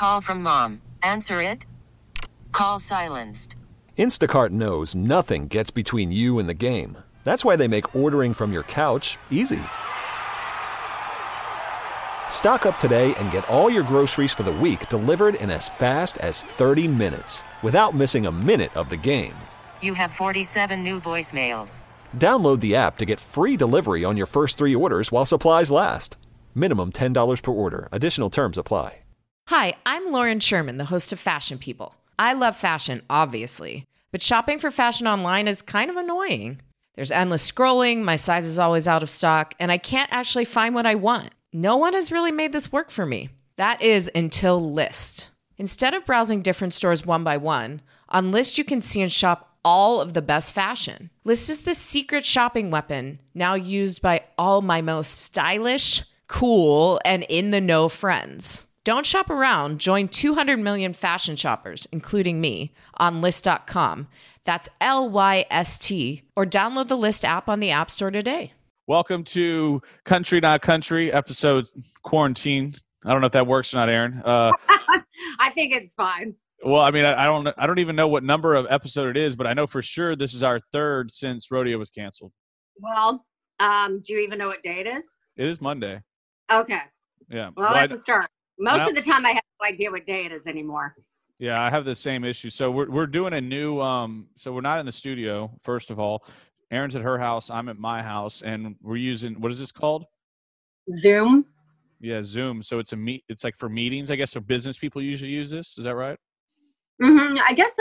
Call from mom. Answer it. Call silenced. Instacart knows nothing gets between you and the game. That's why they make ordering from your couch easy. Stock up today and get all your groceries for the week delivered in as fast as 30 minutes without missing a minute of the game. You have 47 new voicemails. Download the app to get free delivery on your first 3 orders while supplies last. Minimum $10 per order. Additional terms apply. Hi, I'm Lauren Sherman, the host of Fashion People. I love fashion, obviously, but shopping for fashion online is kind of annoying. There's endless scrolling, my size is always out of stock, and I can't actually find what I want. No one has really made this work for me. That is until Lyst. Instead of browsing different stores one by one, on Lyst you can see and shop all of the best fashion. Lyst is the secret shopping weapon now used by all my most stylish, cool, and in-the-know friends. Don't shop around. Join 200 million fashion shoppers, including me, on Lyst.com. That's Lyst, or download the Lyst app on the App Store today. Welcome to Country Not Country, episode quarantine. I don't know if that works or not, Aaron. I think it's fine. Well, I mean, I don't even know what number of episode it is, but I know for sure this is our third since rodeo was canceled. Well, do you even know what day it is? It is Monday. Okay. Yeah. Well, that's a start. Most of the time, I have no idea what day it is anymore. Yeah, I have the same issue. So we're doing a new. So we're not in the studio. First of all, Erin's at her house. I'm at my house, and we're using, what is this called? Zoom. Yeah, Zoom. So it's it's like for meetings, I guess. So business people usually use this. Is that right? Mm-hmm. I guess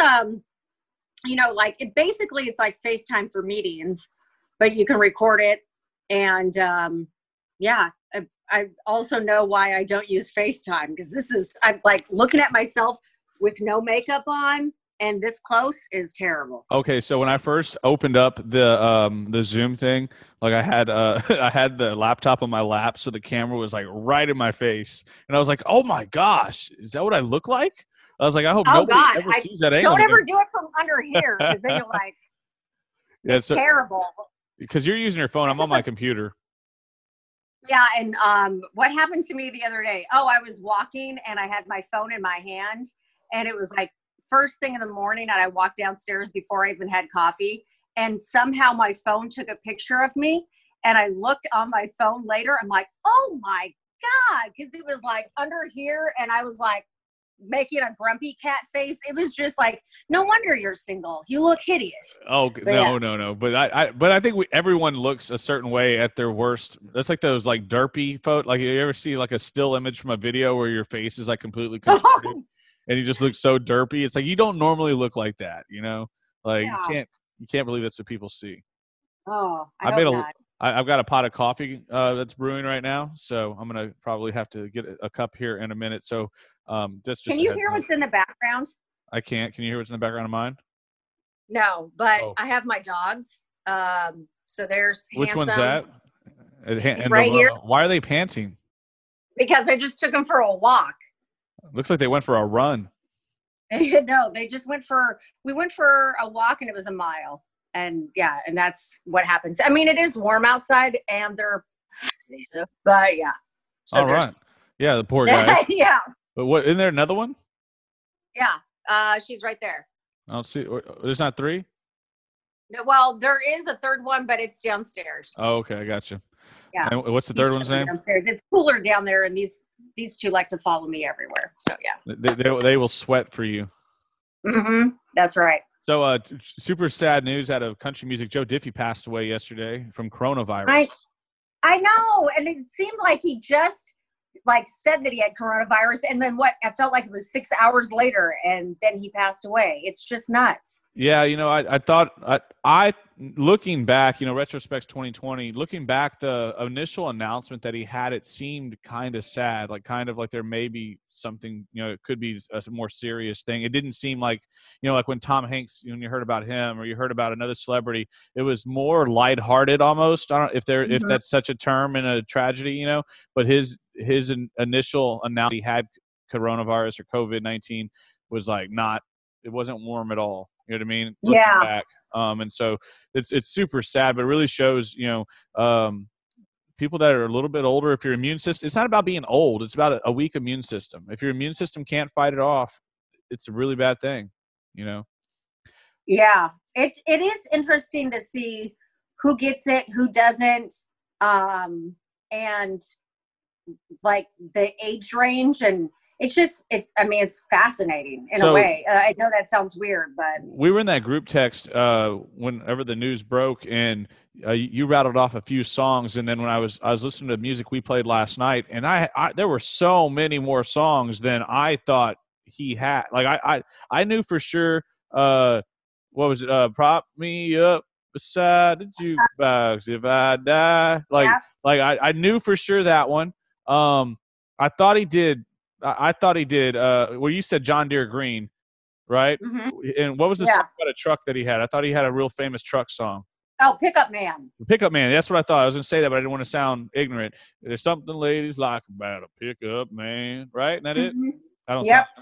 like it's like FaceTime for meetings, but you can record it, and yeah. I also know why I don't use FaceTime, because I'm like looking at myself with no makeup on and this close is terrible. Okay, so when I first opened up the Zoom thing, like I had I had the laptop on my lap, so the camera was like right in my face, and I was like, "Oh my gosh, is that what I look like?" I was like, "I hope nobody ever sees that angle." Don't ever do it from under here, because then you're like, it's terrible. Because you're using your phone, I'm on my computer. Yeah, and what happened to me the other day? Oh, I was walking and I had my phone in my hand, and it was like first thing in the morning, and I walked downstairs before I even had coffee, and somehow my phone took a picture of me, and I looked on my phone later. I'm like, oh my God, because it was like under here, and I was like making a grumpy cat face. It was just like, no wonder you're single. You look hideous. Oh, but no. But I think everyone looks a certain way at their worst. That's like those like derpy photo. Like you ever see like a still image from a video where your face is like completely contorted and you just look so derpy. It's like, you don't normally look like that, you know? Like you can't believe that's what people see. Oh, I've got a pot of coffee that's brewing right now, so I'm gonna probably have to get a cup here in a minute. So that's just. Can you hear what's in the background? I can't. Can you hear what's in the background of mine? No, but I have my dogs. So there's Which Handsome. One's that? Right here. Why are they panting? Because I just took them for a walk. Looks like they went for a run. No, we went for a walk, and it was a mile. And yeah, and that's what happens. I mean, it is warm outside, and but yeah. So all right. Yeah, the poor guys. Yeah. But what? Isn't there another one? Yeah. She's right there. I don't see. There's not three? No, well, there is a third one, but it's downstairs. Oh, okay, I got you. Yeah. And what's the third one's name? Downstairs. It's cooler down there, and these two like to follow me everywhere. So yeah. They will sweat for you. Mm-hmm. That's right. So, super sad news out of country music. Joe Diffie passed away yesterday from coronavirus. I know, and it seemed like he just said that he had coronavirus, and then I felt like it was 6 hours later, and then he passed away. It's just nuts. Yeah, I thought I looking back, retrospect's 2020. Looking back, the initial announcement that he had, it seemed kind of sad, kind of like there may be something, it could be a more serious thing. It didn't seem like, like when Tom Hanks, when you heard about him or you heard about another celebrity, it was more lighthearted almost. I don't know if that's such a term in a tragedy, but his initial announcement he had coronavirus or COVID-19 was it wasn't warm at all. You know what I mean? Looking back. And so it's super sad, but it really shows, people that are a little bit older, if your immune system, it's not about being old. It's about a weak immune system. If your immune system can't fight it off, it's a really bad thing, you know? Yeah, it is interesting to see who gets it, who doesn't, and like the age range, and it's just it's fascinating in a way. I know that sounds weird, but we were in that group text whenever the news broke, and you rattled off a few songs, and then when I was listening to music we played last night, and I there were so many more songs than I thought he had. Like I knew for sure. What was it? Prop me up beside the jukebox if I die. I knew for sure that one. I thought he did. I thought he did. Well, you said John Deere Green, right? Mm-hmm. And what was the song about a truck that he had? I thought he had a real famous truck song. Oh, Pickup Man. Pickup Man. That's what I thought. I was going to say that, but I didn't want to sound ignorant. There's something ladies like about a pickup man, right? Isn't that it? I don't. Yep.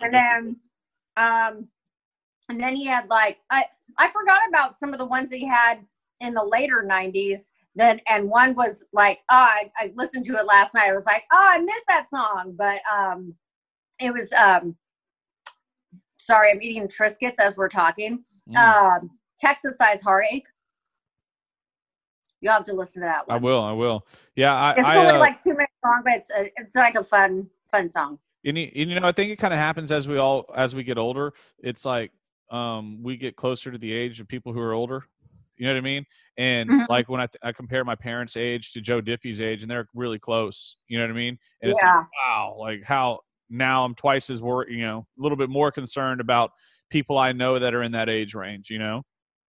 And then he had I forgot about some of the ones he had in the later 90s. Then and one was like, I listened to it last night. I was like, I missed that song, but it was sorry, I'm eating Triscuits as we're talking. Texas Size Heartache. You'll have to listen to that one. I will. Yeah, it's only like 2 minutes long, but it's like a fun song. And you know, I think it kind of happens as we get older. It's like we get closer to the age of people who are older. You know what I mean? And like when I compare my parents' age to Joe Diffie's age, and they're really close. You know what I mean? And it's like, wow, like how now I'm twice as a little bit more concerned about people I know that are in that age range. You know?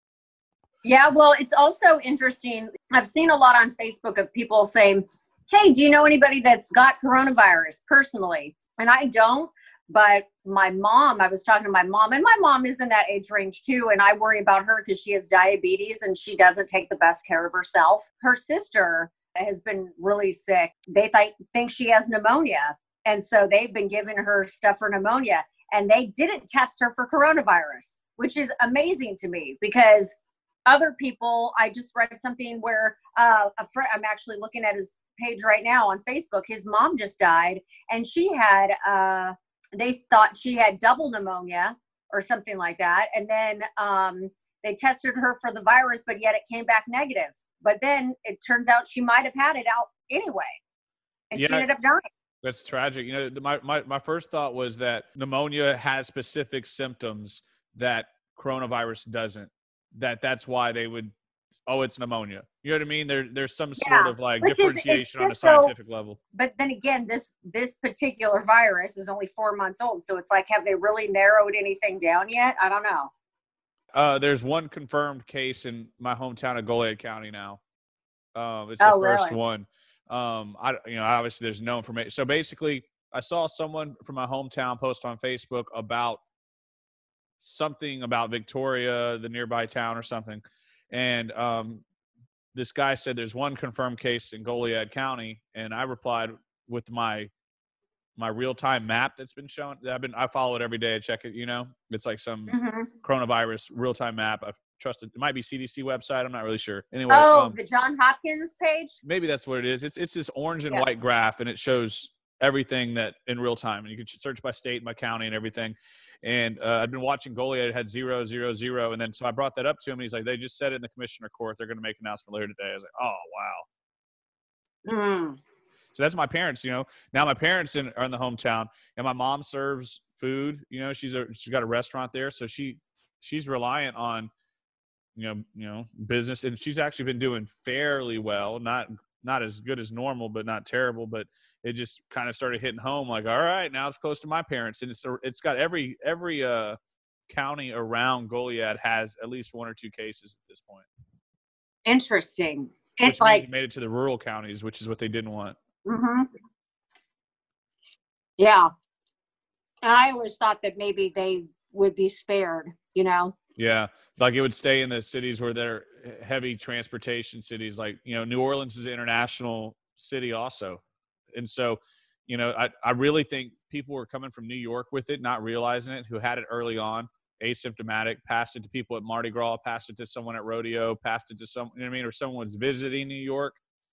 Yeah. Well, it's also interesting. I've seen a lot on Facebook of people saying, "Hey, do you know anybody that's got coronavirus personally?" And I don't. But my mom, I was talking to my mom, and my mom is in that age range too. And I worry about her because she has diabetes and she doesn't take the best care of herself. Her sister has been really sick. They think she has pneumonia. And so they've been giving her stuff for pneumonia, and they didn't test her for coronavirus, which is amazing to me because other people, I just read something where a friend, I'm actually looking at his page right now on Facebook. His mom just died, and she had, they thought she had double pneumonia or something like that. And then they tested her for the virus, but yet it came back negative. But then it turns out she might have had it out anyway. And she ended up dying. That's tragic. You know, my first thought was that pneumonia has specific symptoms that coronavirus doesn't. That's why they would, it's pneumonia. You know what I mean? There's some sort of like differentiation on a scientific level. But then again, this particular virus is only 4 months old. So it's like, have they really narrowed anything down yet? I don't know. There's one confirmed case in my hometown of Goliad County now. It's the first one. Obviously there's no information. So basically I saw someone from my hometown post on Facebook about something about Victoria, the nearby town or something. And this guy said there's one confirmed case in Goliad County, and I replied with my real-time map that's been shown. I follow it every day. I check it. You know, it's like some coronavirus real-time map. I've trusted. It might be CDC website. I'm not really sure. Anyway, the John Hopkins page. Maybe that's what it is. It's this orange and white graph, and it shows everything that in real time, and you can search by state, by county, and everything. And I've been watching Goliad. It had 0, 0, 0, and then so I brought that up to him, and he's like, "They just said it in the commissioner court. They're going to make an announcement later today." I was like, "Oh wow." So that's my parents. You know, now my parents are in the hometown, and my mom serves food. You know, she's got a restaurant there, so she's reliant on you know business, and she's actually been doing fairly well. Not as good as normal, but not terrible. But it just kind of started hitting home like, all right, now it's close to my parents. And it's got every county around Goliad has at least 1 or 2 cases at this point. Interesting. Which means it made it to the rural counties, which is what they didn't want. Yeah. And I always thought that maybe they would be spared, you know? Yeah. Like it would stay in the cities where they're heavy transportation cities. Like, you know, New Orleans is an international city also. And so, you know, I really think people were coming from New York with it, not realizing it, who had it early on, asymptomatic, passed it to people at Mardi Gras, passed it to someone at rodeo, passed it to someone, you know what I mean? Or someone was visiting New York.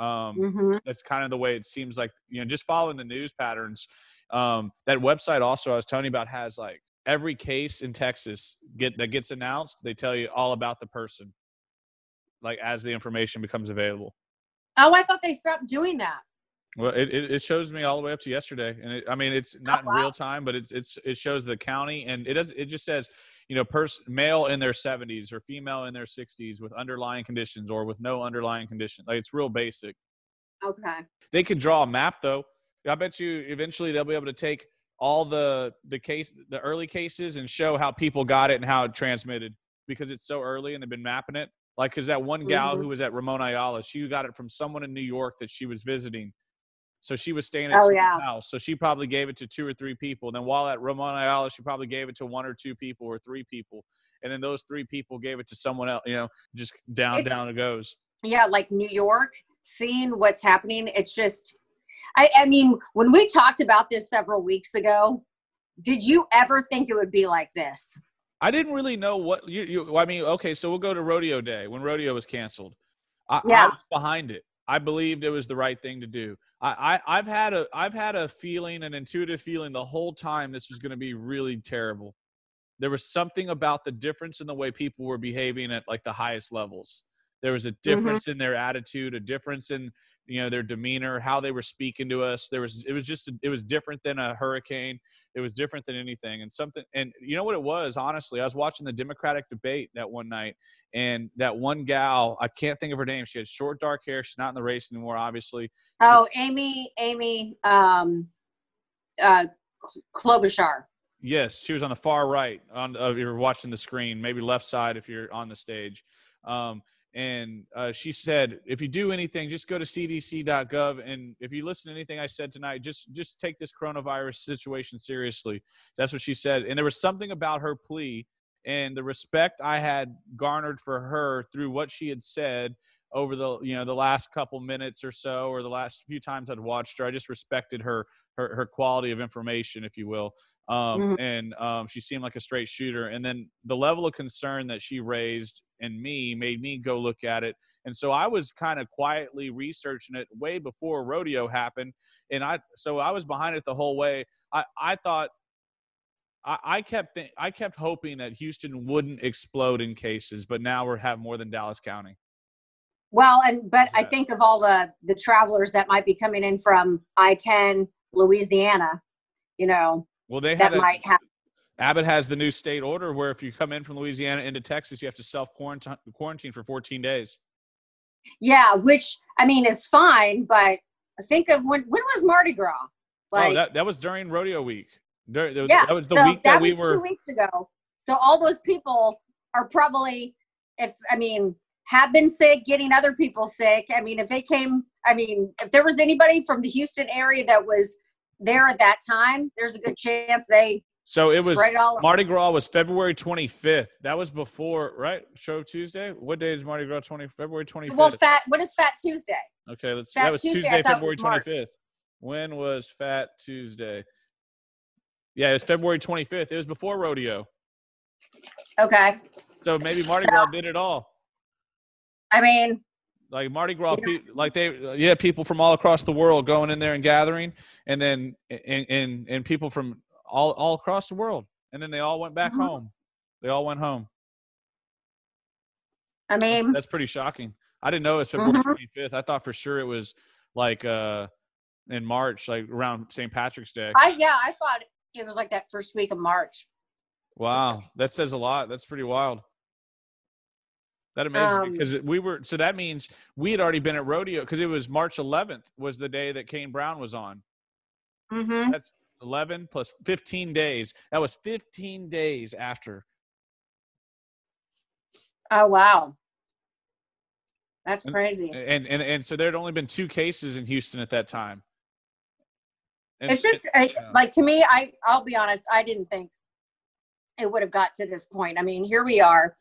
That's kind of the way it seems like, just following the news patterns. That website also I was telling you about has like every case in Texas that gets announced, they tell you all about the person, like as the information becomes available. Oh, I thought they stopped doing that. Well, it shows me all the way up to yesterday, and it's not in real time, but it shows the county, and it just says, male in their 70s or female in their 60s with underlying conditions or with no underlying condition. Like, it's real basic. Okay. They could draw a map though. I bet you eventually they'll be able to take all the early cases and show how people got it and how it transmitted, because it's so early and they've been mapping it. Like, because that one gal who was at Ramon Ayala, she got it from someone in New York that she was visiting. So she was staying at someone's house. So she probably gave it to 2 or 3 people. Then while at Ramon Ayala, she probably gave it to 1 or 2 people or 3 people. And then those 3 people gave it to someone else, just down it goes. Yeah, like New York, seeing what's happening. It's just, I mean, when we talked about this several weeks ago, did you ever think it would be like this? I didn't really know what okay, so we'll go to Rodeo Day when Rodeo was canceled. I was behind it. I believed it was the right thing to do. I've had a feeling, an intuitive feeling the whole time this was going to be really terrible. There was something about the difference in the way people were behaving at like the highest levels. There was a difference in their attitude, a difference in their demeanor, how they were speaking to us. It was different than a hurricane. It was different than anything. And you know what it was, honestly? I was watching the Democratic debate that one night, and that one gal, I can't think of her name. She had short, dark hair. She's not in the race anymore, obviously. Amy Klobuchar. Yes, she was on the far right. If you're watching the screen, maybe left side if you're on the stage. And she said, if you do anything, just go to cdc.gov. And if you listen to anything I said tonight, just take this coronavirus situation seriously. That's what she said. And there was something about her plea and the respect I had garnered for her through what she had said over the last couple minutes or so, or the last few times I'd watched her. I just respected her quality of information, if you will. And she seemed like a straight shooter. And then the level of concern that she raised in me made me go look at it. And so I was kind of quietly researching it way before Rodeo happened. And I was behind it the whole way. I thought, I kept hoping that Houston wouldn't explode in cases, but now we have more than Dallas County. Well, but I think of all the travelers that might be coming in from I-10, Louisiana, Well, they have Abbott has the new state order where if you come in from Louisiana into Texas, you have to self-quarantine for 14 days. Yeah, which, I mean, is fine, but think of when was Mardi Gras? That was during Rodeo Week. That was the week that we was were 2 weeks ago. So all those people are probably, have been sick, getting other people sick. I mean, if there was anybody from the Houston area that was there at that time, there's a good chance they Mardi Gras was February 25th. That was before, right? Show Tuesday? What day is Mardi Gras? February 25th. Well, what is Fat Tuesday? Okay, that was Tuesday, February 25th. When was Fat Tuesday? Yeah, it's February 25th. It was before Rodeo. Okay. So maybe Mardi Gras did it all. I mean, like Mardi Gras, people from all across the world going in there and gathering, and then and people from all across the world, and then they all went back home. They all went home. I mean, that's pretty shocking. I didn't know it was February 25th. I thought for sure it was like in March, like around St. Patrick's Day. I thought it was like that first week of March. Wow, that says a lot. That's pretty wild. That amazes me because that means we had already been at Rodeo because it was March 11th was the day that Kane Brown was on. That's 11 plus 15 days. That was 15 days after. Oh, wow. That's crazy. And so there had only been 2 cases in Houston at that time. And it's just like, to me, I'll be honest, I didn't think it would have got to this point. I mean, here we are.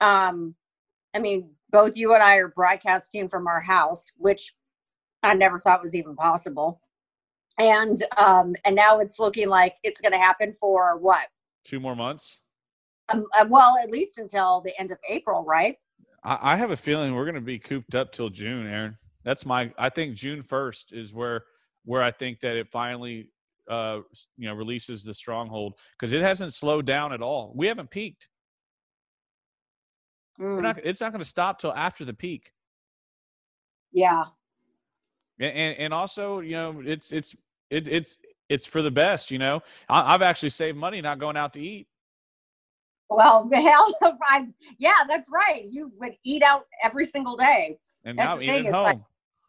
Both you and I are broadcasting from our house, which I never thought was even possible. And now it's looking like it's going to happen for what? 2 more months? Well, at least until the end of April, right? I have a feeling we're going to be cooped up till June, Aaron. I think June 1st is where I think that it finally, releases the stronghold, because it hasn't slowed down at all. We haven't peaked. It's not going to stop till after the peak. Yeah. And also, it's for the best. I've actually saved money not going out to eat. Well, the hell, yeah, that's right. You would eat out every single day. And that's now I'm eating at home.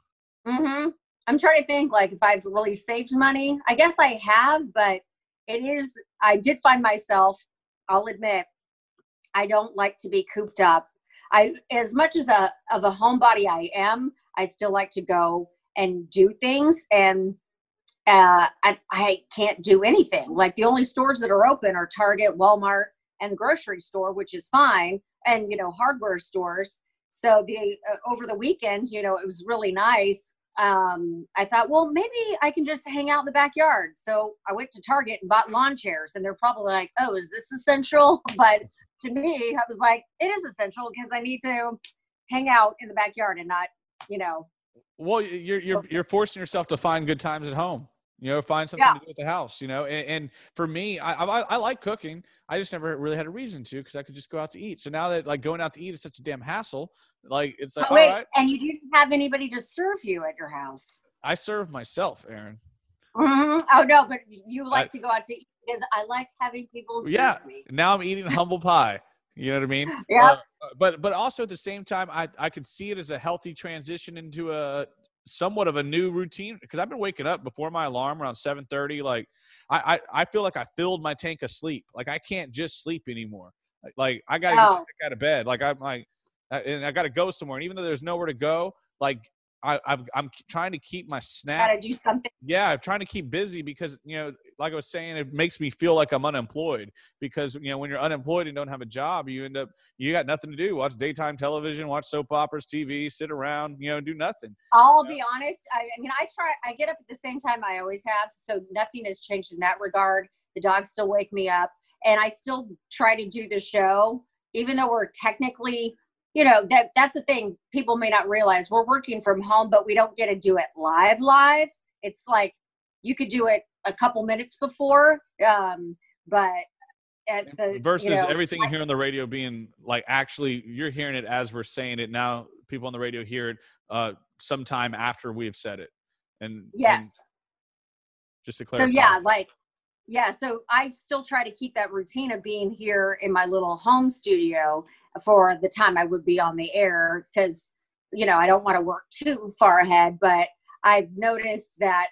I'm trying to think, like, if I've really saved money. I guess I have, but I did find myself, I'll admit, I don't like to be cooped up. As much as of a homebody I am, I still like to go and do things. And I can't do anything. Like, the only stores that are open are Target, Walmart, and the grocery store, which is fine, and hardware stores. So over the weekend, it was really nice. I thought, well, maybe I can just hang out in the backyard. So I went to Target and bought lawn chairs, and they're probably like, oh, is this essential? But to me, I was like, it is essential, because I need to hang out in the backyard and not, Well, you're forcing yourself to find good times at home. Find something to do at the house. And for me, I like cooking. I just never really had a reason to, because I could just go out to eat. So now that, like, going out to eat is such a damn hassle, like, it's like, wait, all right. And you didn't have anybody to serve you at your house? I serve myself, Erin. Mm-hmm. Oh no, but you like to go out to eat, because I like having people serve me. Now I'm eating humble pie. You know what I mean? Yeah. But also at the same time, I could see it as a healthy transition into a somewhat of a new routine, because I've been waking up before my alarm around 7:30. Like, I feel like I filled my tank of sleep. Like, I can't just sleep anymore. Like I gotta get out of bed. Like, I'm like, and I gotta go somewhere. And even though there's nowhere to go, like, I'm trying to keep my snap. Gotta do something. Yeah, I'm trying to keep busy, because like I was saying, it makes me feel like I'm unemployed, because when you're unemployed and don't have a job, you got nothing to do. Watch daytime television, watch soap operas, TV, sit around, do nothing. I'll be honest. I get up at the same time I always have, so nothing has changed in that regard. The dogs still wake me up, and I still try to do the show, even though we're technically, that's the thing people may not realize. We're working from home, but we don't get to do it live. It's like you could do it a couple minutes before, but at the versus everything you hear on the radio being like, actually you're hearing it as we're saying it now. People on the radio hear it sometime after we've said it. And yes, and just to clarify. So so I still try to keep that routine of being here in my little home studio for the time I would be on the air, because I don't want to work too far ahead. But I've noticed that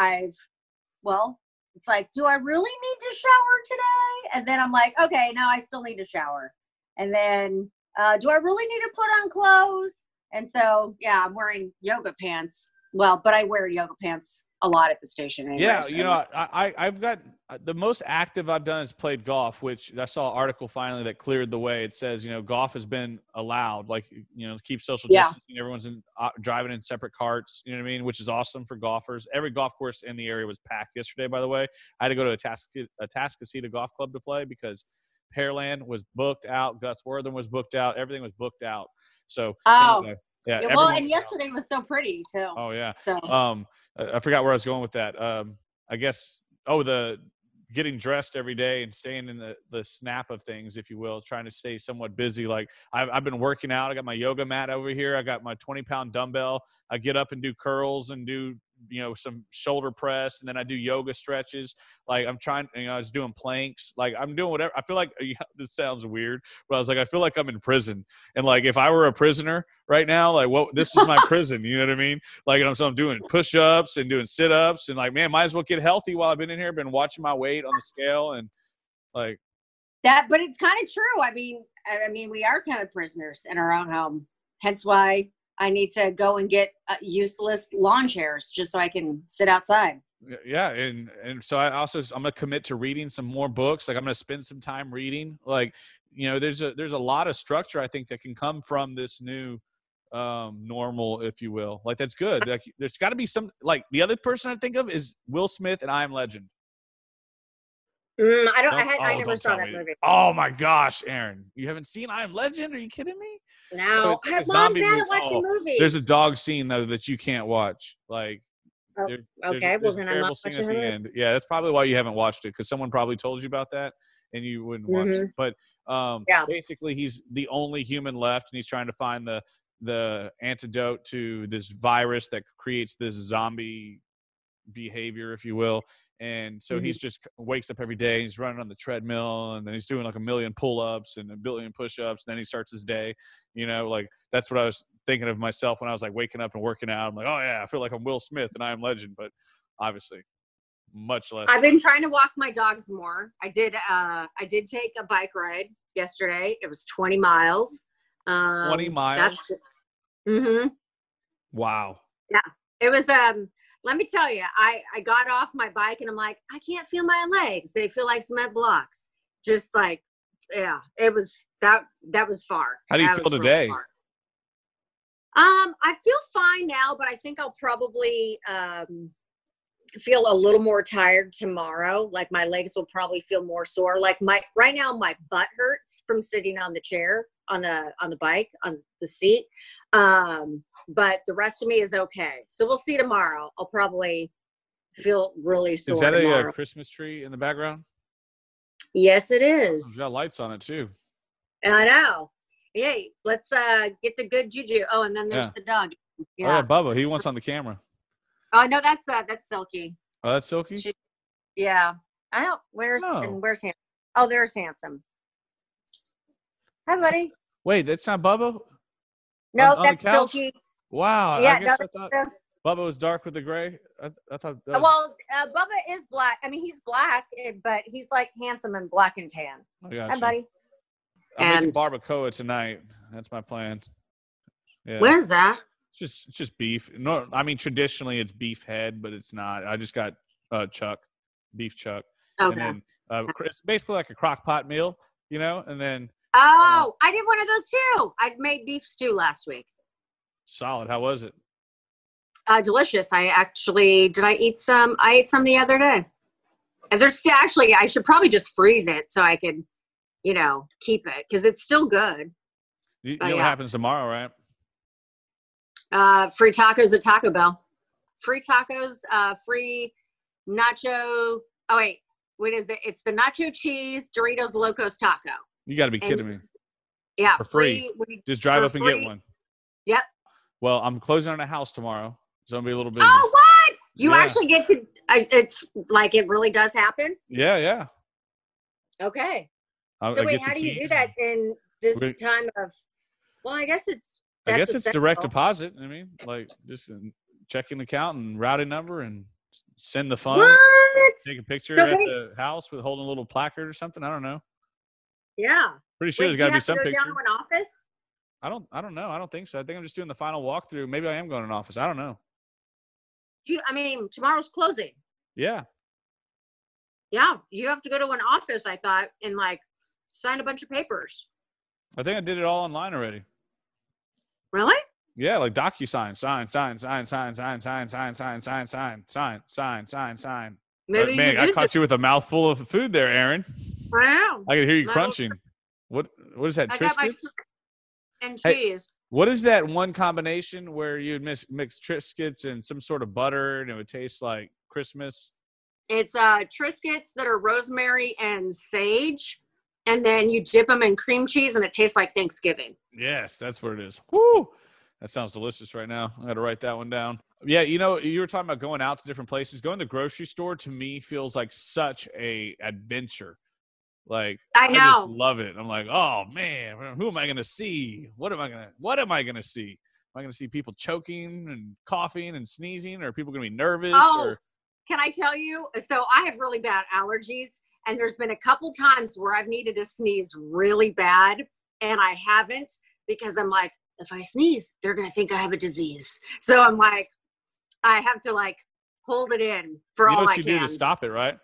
it's like, do I really need to shower today? And then I'm like, okay, no, I still need to shower. And then, do I really need to put on clothes? And so, yeah, I'm wearing yoga pants. Well, but I wear yoga pants a lot at the station anyway. Yeah, so. I've got the most active I've done is played golf, which I saw an article finally that cleared the way. It says, golf has been allowed, like, keep social distancing. Everyone's driving in separate carts, you know what I mean, which is awesome for golfers. Every golf course in the area was packed yesterday, by the way. I had to go to a Atascocita golf club to play, because Pearland was booked out, Gus Wortham was booked out, everything was booked out. So anyway. Yeah. Well, and yesterday was so pretty too. Oh yeah. So I forgot where I was going with that. I guess the getting dressed every day and staying in the snap of things, if you will, trying to stay somewhat busy. Like I've been working out. I got my yoga mat over here. I got my 20-pound dumbbell. I get up and do curls and do some shoulder press, and then I do yoga stretches. Like I'm trying, I was doing planks. Like I'm doing whatever. I feel like this sounds weird, but I was like, I feel like I'm in prison. And like, if I were a prisoner right now, like this is my prison. You know what I mean? Like, so I'm doing push-ups and doing sit-ups, and like, man, might as well get healthy while I've been in here. Been watching my weight on the scale, and like that. But it's kind of true. I mean, we are kind of prisoners in our own home. Hence why I need to go and get useless lawn chairs just so I can sit outside. Yeah. And so I'm going to commit to reading some more books. Like I'm going to spend some time reading. Like, there's a lot of structure, I think, that can come from this new normal, if you will. Like, that's good. Like, there's got to be some, like, the other person I think of is Will Smith and I Am Legend. I never saw that movie. Oh my gosh, Aaron, you haven't seen I Am Legend? Are you kidding me? No, So it's like a Mom, zombie Dad, movie. watching movies. There's a dog scene though that you can't watch. Like, Okay, there's then a I'm terrible not scene watching at the it. end. Yeah, that's probably why you haven't watched it, because someone probably told you about that and you wouldn't watch it. But basically, he's the only human left, and he's trying to find the antidote to this virus that creates this zombie behavior, if you will. And so he's just wakes up every day, he's running on the treadmill, and then he's doing like 1 million pull-ups and 1 billion push-ups, and then he starts his day, like that's what I was thinking of myself when I was like waking up and working out. I'm like, oh yeah, I feel like I'm Will Smith and I Am Legend, but obviously much less. I've been trying to walk my dogs more. I did take a bike ride yesterday. It was 20 miles. 20 miles? Wow. Yeah. It was let me tell you, I got off my bike and I'm like, I can't feel my legs. They feel like cement blocks. Just like, yeah, it was that was far. How do you feel today? I feel fine now, but I think I'll probably feel a little more tired tomorrow. Like my legs will probably feel more sore. Like right now my butt hurts from sitting on the chair on the bike on the seat. But the rest of me is okay. So we'll see tomorrow. I'll probably feel really sore. Is that tomorrow. a Christmas tree in the background? Yes, it is. It's got lights on it too. I know. Yay, let's get the good juju. Oh, and then there's the dog. Yeah. Oh, yeah, Bubba. He wants on the camera. Oh, no, that's Silky. Oh, that's Silky? Yeah. I don't. Where's Handsome? Oh, there's Handsome. Hi, buddy. Wait, that's not Bubba? No, that's Silky. Wow. Yeah, I guess I thought Bubba was dark with the gray. I thought. Well, Bubba is black. I mean, he's black, but he's like handsome and black and tan. Hi, buddy. I'm making barbacoa tonight. That's my plan. Yeah. Where's that? It's just beef. No, I mean traditionally it's beef head, but it's not. I just got beef chuck. Okay. And then it's basically like a crock pot meal, and then. Oh, I did one of those too. I made beef stew last week. Solid. How was it? Delicious. Did I eat some? I ate some the other day. And there's still, actually, I should probably just freeze it so I could, keep it because it's still good. You know what happens tomorrow, right? Free tacos at Taco Bell. Free tacos, free nacho. Oh, wait. What is it? It's the nacho cheese Doritos Locos Taco. You got to be kidding me. Yeah. For free. Just drive up and get one. Yep. Well, I'm closing on a house tomorrow, so I'm going to be a little busy. Oh, what? You actually get to, it's like it really does happen? Yeah. Okay. So wait, how do you do that in this time of, well, I guess it's direct deposit. I mean, like just checking account and routing number and send the funds. What? Take a picture at the house with holding a little placard or something. I don't know. Yeah. Pretty sure there's got to be some picture. Do you have to go down to an office? I don't know. I don't think so. I think I'm just doing the final walkthrough. Maybe I am going to an office. I don't know. Tomorrow's closing. Yeah. Yeah. You have to go to an office, I thought, and sign a bunch of papers. I think I did it all online already. Really? Yeah, like DocuSign. Sign. Maybe I caught you with a mouthful of food there, Aaron. I know. I could hear you crunching. What is that? Triscuits? And cheese. What is that one combination where you'd mix Triscuits and some sort of butter and it would taste like Christmas? It's Triscuits that are rosemary and sage, and then you dip them in cream cheese and it tastes like Thanksgiving. Yes, that's what it is. Woo! That sounds delicious right now. I got to write that one down. Yeah, you were talking about going out to different places. Going to the grocery store to me feels like such a adventure. Like I just love it. I'm like, oh man, who am I going to see? What am I going to see? Am I going to see people choking and coughing and sneezing, or are people going to be nervous? Oh, can I tell you? So I have really bad allergies, and there's been a couple times where I've needed to sneeze really bad, and I haven't because I'm like, if I sneeze, they're going to think I have a disease. So I'm like, I have to hold it in for all I can. You know what you do to stop it, right?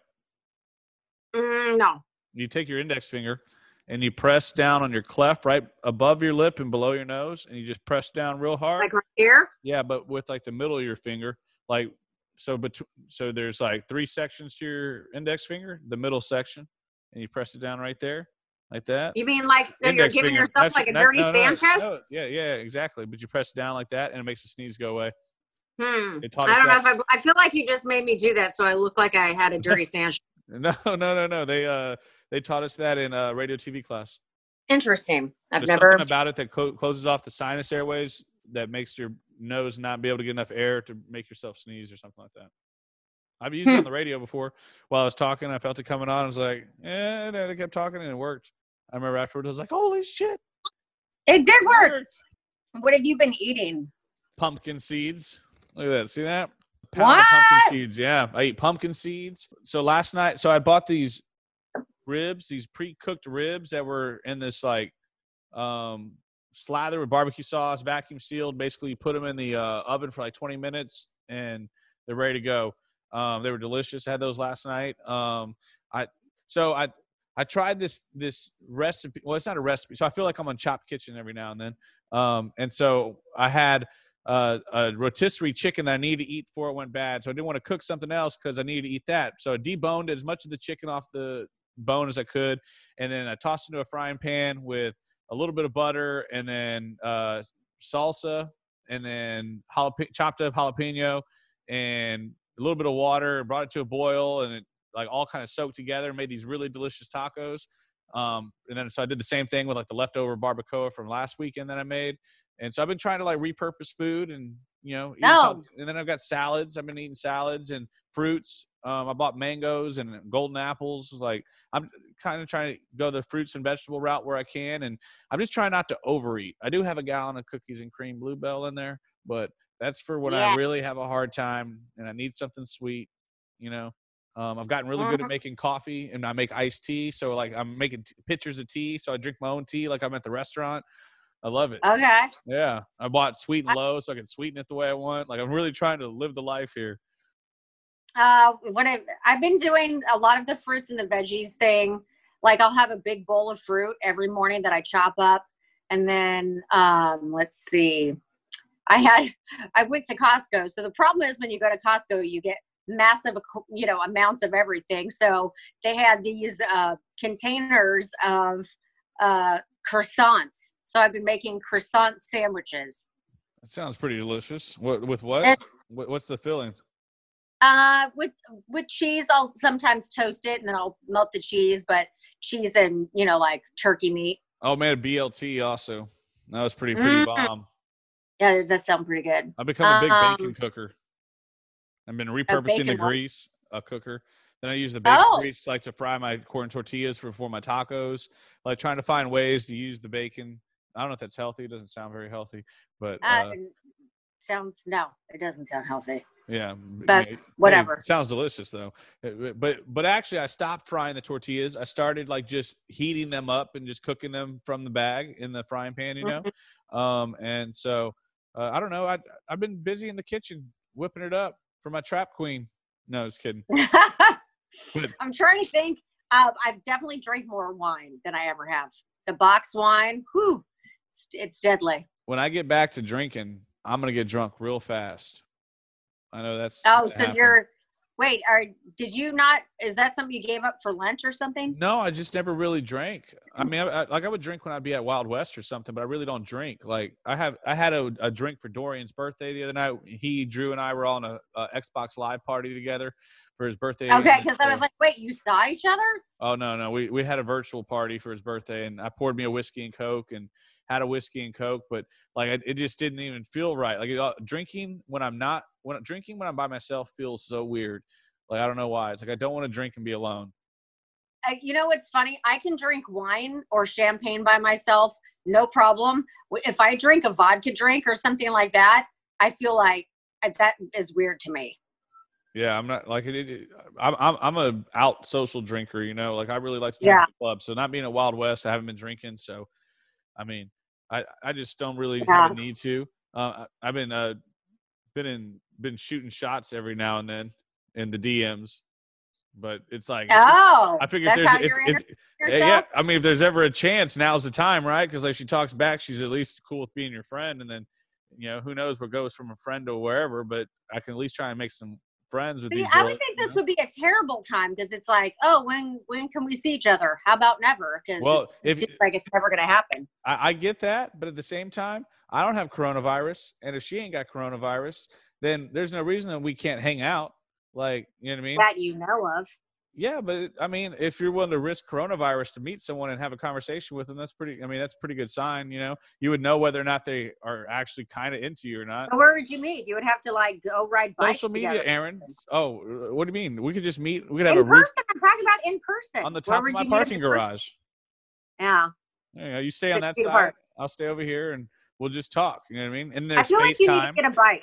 No. You take your index finger and you press down on your cleft right above your lip and below your nose, and you just press down real hard. Like right here? Yeah, but with the middle of your finger, so there's like 3 sections to your index finger, the middle section, and you press it down right there, like that. You mean like so Index you're giving finger. yourself like a dirty Sanchez? No, yeah, exactly. But you press it down like that, and it makes the sneeze go away. I They don't taught us know that. if I feel like you just made me do that, so I look like I had a dirty Sanchez. No. They taught us that in radio TV class. Interesting. I've There's never. something about it that closes off the sinus airways that makes your nose not be able to get enough air to make yourself sneeze or something like that. I've used it on the radio before while I was talking. I felt it coming on. I was like, and I kept talking, and it worked. I remember afterwards, I was like, holy shit. It did work. Worked. What have you been eating? Pumpkin seeds. Look at that. See that? Pound of pumpkin seeds. Yeah, I eat pumpkin seeds. So last night, I bought these ribs, these pre-cooked ribs that were in this like slather with barbecue sauce, vacuum sealed. Basically, you put them in the oven for like 20 minutes, and they're ready to go. They were delicious. I had those last night. I tried this recipe. Well, it's not a recipe. So I feel like I'm on Chopped Kitchen every now and then. And so I had a rotisserie chicken that I needed to eat before it went bad. So I didn't want to cook something else because I needed to eat that. So I deboned as much of the chicken off the bone as I could, and then I tossed it into a frying pan with a little bit of butter, and then salsa, and then chopped up jalapeno, and a little bit of water. Brought it to a boil, and it like all kind of soaked together. Made these really delicious tacos. And then so I did the same thing with like the leftover barbacoa from last weekend that I made. And so I've been trying to like repurpose food and, eat and then I've got salads. I've been eating salads and fruits. I bought mangoes and golden apples. Like I'm kind of trying to go the fruits and vegetable route where I can. And I'm just trying not to overeat. I do have a gallon of cookies and cream Bluebell in there, but that's for when I really have a hard time and I need something sweet, I've gotten really good at making coffee, and I make iced tea. So like I'm making pitchers of tea. So I drink my own tea like I'm at the restaurant. I love it. Okay. Yeah. I bought Sweet and Low so I can sweeten it the way I want. Like I'm really trying to live the life here. I've been doing a lot of the fruits and the veggies thing. Like I'll have a big bowl of fruit every morning that I chop up. And then, let's see, I went to Costco. So the problem is when you go to Costco, you get massive, amounts of everything. So they had these containers of croissants. So I've been making croissant sandwiches. That sounds pretty delicious. With what? What's the filling? With cheese. I'll sometimes toast it and then I'll melt the cheese, but cheese and like turkey meat. Oh man, BLT also. That was pretty bomb. Yeah, that sounds pretty good. I've become a big bacon cooker. I've been repurposing the grease, a cooker. Then I use the bacon grease to fry my corn tortillas for my tacos. Like trying to find ways to use the bacon. I don't know if that's healthy. It doesn't sound very healthy, but it doesn't sound healthy. Yeah, but whatever. It sounds delicious though. But actually, I stopped frying the tortillas. I started like just heating them up and just cooking them from the bag in the frying pan, And so I don't know. I've been busy in the kitchen whipping it up for my trap queen. No, just kidding. I'm trying to think. I've definitely drank more wine than I ever have. The box wine, whew, it's deadly. When I get back to drinking, I'm gonna get drunk real fast. I know that's. Oh, so happened. Did you not? Is that something you gave up for Lent or something? No, I just never really drank. I mean, I would drink when I'd be at Wild West or something, but I really don't drink. Like I had a drink for Dorian's birthday the other night. Drew and I were on a Xbox Live party together for his birthday. Okay, because I was like, wait, you saw each other? Oh no, we had a virtual party for his birthday, and I poured me a whiskey and Coke and had a whiskey and Coke, but like it just didn't even feel right. Like drinking when I'm by myself feels so weird. Like I don't know why. It's like I don't want to drink and be alone. It's funny. I can drink wine or champagne by myself, no problem. If I drink a vodka drink or something like that, I feel like that is weird to me. Yeah, I'm not like I'm a out social drinker. Like I really like to drink at the club. So not being at Wild West, I haven't been drinking. So, I mean, I just don't really have a need to. I've been shooting shots every now and then in the DMs, but it's like I figure if there's ever a chance, now's the time, right? Because like she talks back, she's at least cool with being your friend, and then who knows what goes from a friend to wherever. But I can at least try and make some friends with See, these I girls. would think this would be a terrible time because it's like, oh, when can we see each other? How about never? Because Well, it seems like it's never going to happen. I get that, but at the same time, I don't have coronavirus, and if she ain't got coronavirus, then there's no reason that we can't hang out. Like, you know what I mean? That you know of. Yeah, but I mean, if you're willing to risk coronavirus to meet someone and have a conversation with them, that's pretty. I mean, that's a pretty good sign. You know, you would know whether or not they are actually kind of into you or not. So where would you meet? You would have to like go ride bikes Social media, together. Aaron. Oh, what do you mean? We could just meet. We could have In a roof person. I'm talking about in person. on the Where top of would my you meet parking in person? garage. Yeah. Yeah, you stay on 6 that feet side. apart. I'll stay over here, and we'll just talk. You know what I mean? And I there's feel like you need to FaceTime. get a bike.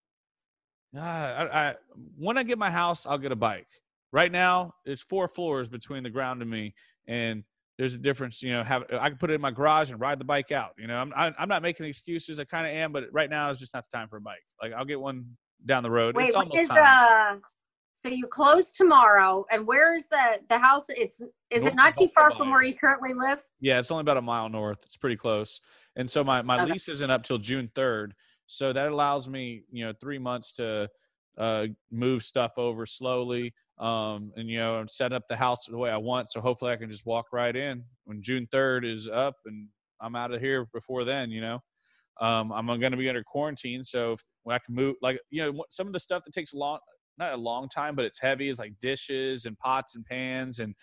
When I get my house, I'll get a bike. Right now, it's 4 floors between the ground and me, and there's a difference. You know, I can put it in my garage and ride the bike out. You know, I'm not making excuses. I kind of am, but right now is just not the time for a bike. Like, I'll get one down the road. Wait, It's what almost is time. so you close tomorrow, and where's the house? Is North it not of too far Buffalo. from where you currently live? Yeah, it's only about a mile north. It's pretty close. And so my Okay. lease isn't up till June 3rd. So that allows me, 3 months to move stuff over slowly, and set up the house the way I want. So hopefully I can just walk right in when June 3rd is up, and I'm out of here before then. I'm going to be under quarantine, so when I can move, some of the stuff that takes not a long time, but it's heavy, is like dishes and pots and pans and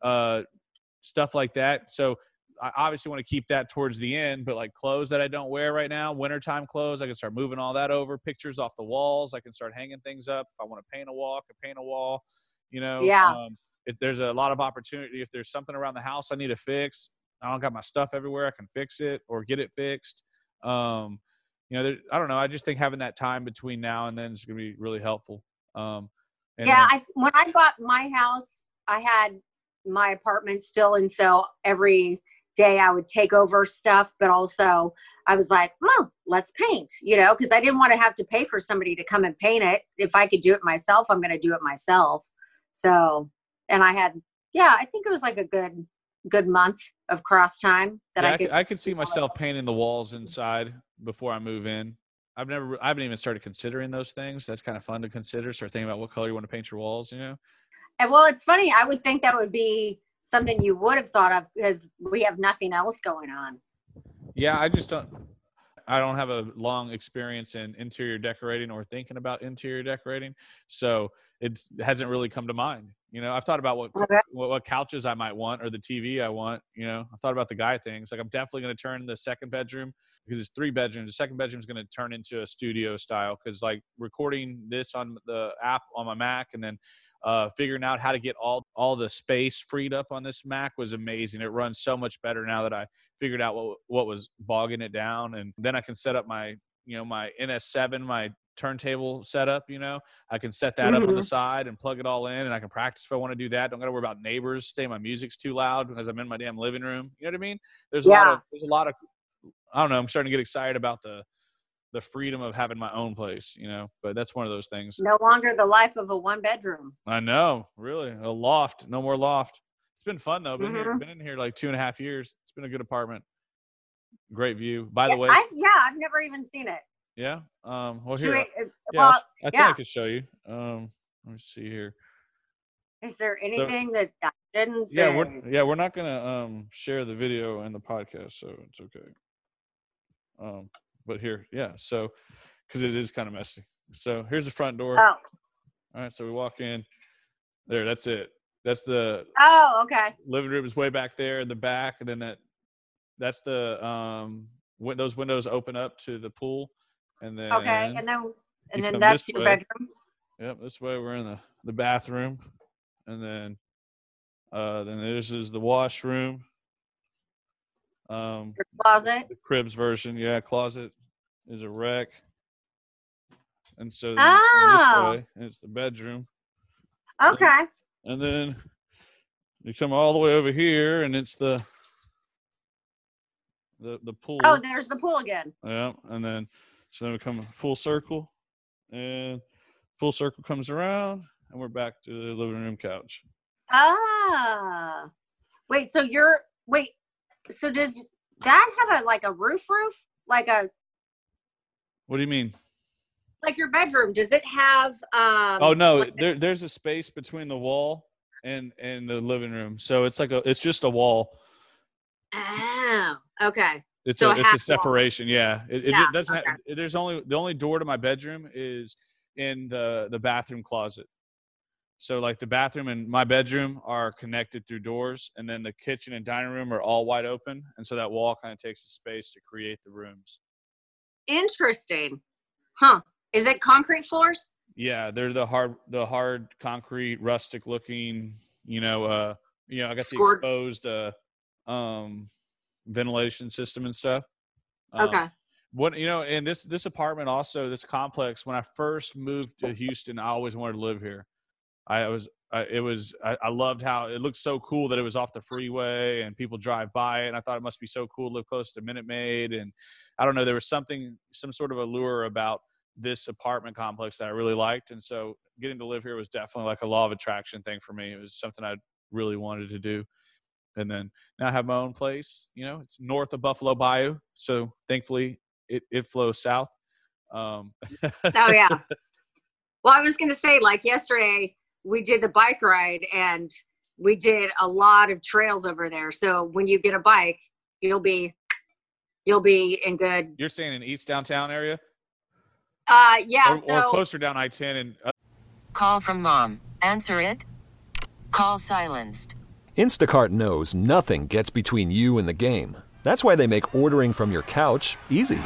stuff like that. So I obviously want to keep that towards the end, but like clothes that I don't wear right now, wintertime clothes, I can start moving all that over. Pictures off the walls, I can start hanging things up. If I want to paint a wall, I can paint a wall. Yeah. If there's a lot of opportunity, if there's something around the house I need to fix, I don't got my stuff everywhere, I can fix it or get it fixed. I don't know. I just think having that time between now and then is going to be really helpful. When I bought my house, I had my apartment still, and so every day I would take over stuff, but also I was like, well, let's paint, because I didn't want to have to pay for somebody to come and paint it. If I could do it myself, I'm going to do it myself. So, and I think it was like a good month of cross time that I could see myself painting the walls inside before I move in. I haven't even started considering those things. That's kind of fun to consider. Start thinking about what color you want to paint your walls, And well, it's funny. I would think that would be something you would have thought of because we have nothing else going on. Yeah, I don't have a long experience in interior decorating or thinking about interior decorating. So it hasn't really come to mind. I've thought about what couches I might want or the TV I want. I've thought about the guy things. Like, I'm definitely going to turn the second bedroom, because it's 3 bedrooms. The second bedroom is going to turn into a studio style, because like recording this on the app on my Mac and then figuring out how to get all the space freed up on this Mac was amazing. It runs so much better now that I figured out what was bogging it down. And then I can set up my NS7, my turntable setup. I can set that up on the side and plug it all in, and I can practice if I want to do that. Don't got to worry about neighbors saying my music's too loud because I'm in my damn living room. You know what I mean? There's a lot of I don't know. I'm starting to get excited about the freedom of having my own place, but that's one of those things. No longer the life of a 1-bedroom. I know, really. A loft, no more loft. It's been fun though. Been in here like 2.5 years. It's been a good apartment. Great view. By the way. I've never even seen it. Yeah. Well, here. I think I could show you. Let me see here. Is there anything that I didn't say? We're not gonna share the video in the podcast, so it's okay. But here, so because it is kind of messy. So here's the front door. Oh. All right, so we walk in. There, that's it. That's the okay. Living room is way back there in the back, and then that's the those windows open up to the pool, and then and then that's your bedroom. Yep, this way we're in the bathroom, and then this is the washroom. Your closet. The cribs version, closet is a wreck, and so this way it's the bedroom. Okay. And then you come all the way over here, and it's the pool. Oh, there's the pool again. Yeah, and then we come full circle, and full circle comes around, and we're back to the living room couch. Wait. So does that have a roof? Like a? What do you mean? like your bedroom, does it have Oh no, like there's a space between the wall and the living room, so it's just a wall. Oh, okay. It's So a a half wall. separation. Yeah, it Yeah, doesn't. okay. There's the only door to my bedroom is in the bathroom closet. So like the bathroom and my bedroom are connected through doors, and then the kitchen and dining room are all wide open, and so that wall kind of takes the space to create the rooms. Interesting. Huh. Is it concrete floors? Yeah, they're the hard concrete, rustic looking. I got the Scored. exposed ventilation system and stuff. Okay. And this apartment also, this complex, when I first moved to Houston, I always wanted to live here. I loved how it looked so cool that it was off the freeway and people drive by it. And I thought it must be so cool to live close to Minute Maid. And I don't know, there was some sort of allure about this apartment complex that I really liked. And so getting to live here was definitely like a law of attraction thing for me. It was something I really wanted to do. And then now I have my own place, it's north of Buffalo Bayou. So thankfully it flows south. Oh yeah. Well, I was going to say, like yesterday we did the bike ride and we did a lot of trails over there. So when you get a bike, you'll be in good. You're saying in East Downtown area? Yeah. Or closer down I-10 and. Call from mom. Answer it. Call silenced. Instacart knows nothing gets between you and the game. That's why they make ordering from your couch easy.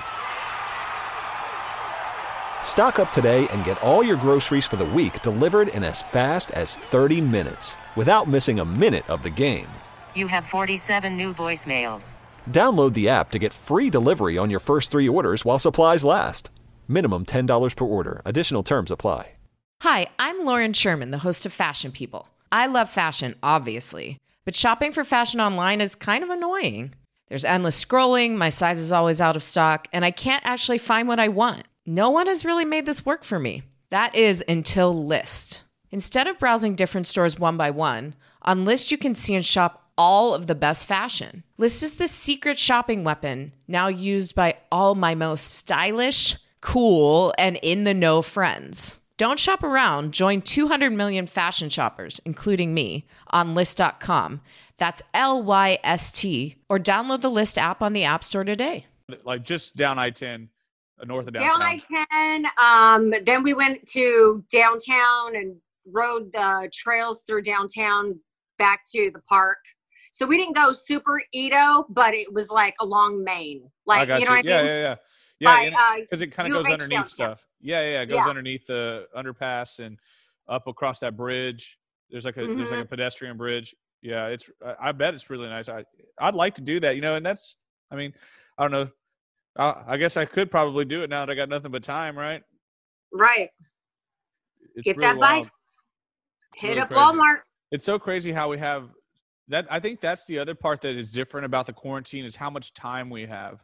Stock up today and get all your groceries for the week delivered in as fast as 30 minutes without missing a minute of the game. You have 47 new voicemails. Download the app to get free delivery on your first 3 orders while supplies last. Minimum $10 per order. Additional terms apply. Hi, I'm Lauren Sherman, the host of Fashion People. I love fashion, obviously, but shopping for fashion online is kind of annoying. There's endless scrolling, my size is always out of stock, and I can't actually find what I want. No one has really made this work for me. That is until Lyst. Instead of browsing different stores one by one, on Lyst you can see and shop all of the best fashion. Lyst is the secret shopping weapon now used by all my most stylish, cool, and in-the-know friends. Don't shop around. Join 200 million fashion shoppers, including me, on Lyst.com. That's LYST. Or download the Lyst app on the App Store today. Like just down I-10, north of downtown. Down I-10. Then we went to downtown and rode the trails through downtown back to the park. So we didn't go super Edo, but it was like along Main. Like, I got you know what I mean? Yeah. Yeah, because it kind of goes underneath stuff. Yeah. It goes underneath the underpass and up across that bridge. There's like a pedestrian bridge. Yeah, I bet it's really nice. I'd like to do that, and I don't know. I guess I could probably do it now that I got nothing but time, right? Right. It's Get really that wild. bike. It's Hit really up crazy. Walmart. It's so crazy how we have that. I think that's the other part that is different about the quarantine is how much time we have.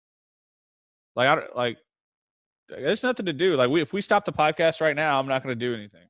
There's nothing to do. Like if we stop the podcast right now, I'm not going to do anything.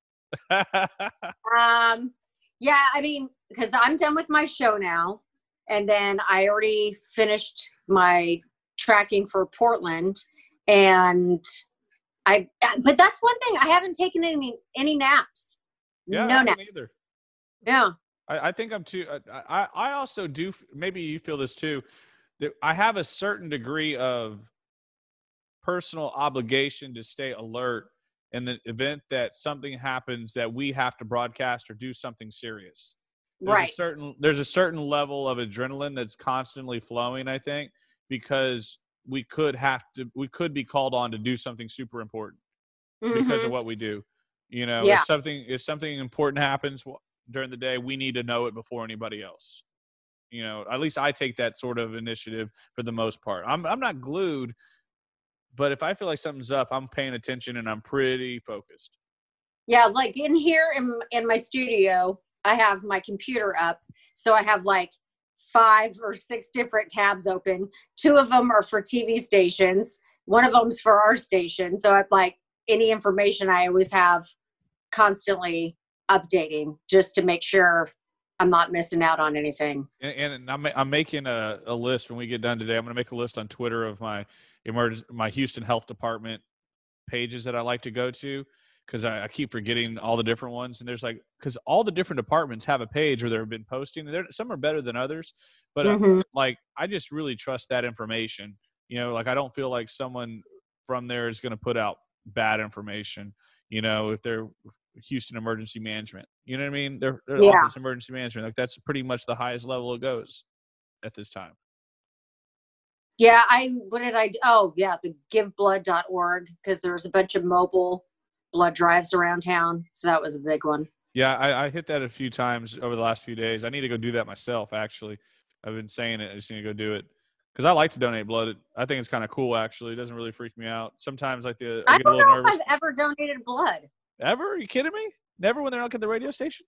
Yeah, because I'm done with my show now, and then I already finished my tracking for Portland, but that's one thing, I haven't taken any naps. Yeah, no I naps haven't either. Yeah. I think I'm too. I also do. Maybe you feel this too. That I have a certain degree of personal obligation to stay alert in the event that something happens that we have to broadcast or do something serious. There's a certain level of adrenaline that's constantly flowing, I think, because we could be called on to do something super important because of what we do. If something important happens during the day, we need to know it before anybody else. At least I take that sort of initiative for the most part. I'm not glued, but if I feel like something's up, I'm paying attention and I'm pretty focused. Yeah, like in here in my studio, I have my computer up. So I have like 5 or 6 different tabs open. 2 of them are for TV stations. One of them's for our station. So I've like any information I always have constantly updating just to make sure I'm not missing out on anything. And I'm making a list when we get done today. I'm going to make a list on Twitter of my Houston Health Department pages that I like to go to because I keep forgetting all the different ones. And there's because all the different departments have a page where they've been posting. Some are better than others, but I just really trust that information. I don't feel like someone from there is going to put out bad information. If they're Houston Emergency Management, you know what I mean? They're Office Emergency Management. That's pretty much the highest level it goes at this time. Yeah, the giveblood.org, because there was a bunch of mobile blood drives around town. So that was a big one. Yeah, I hit that a few times over the last few days. I need to go do that myself, actually. I've been saying it. I just need to go do it. Because I like to donate blood. I think it's kind of cool, actually. It doesn't really freak me out. Sometimes I get a little nervous. I don't know if I've ever donated blood. Ever? Are you kidding me? Never when they're not at the radio station?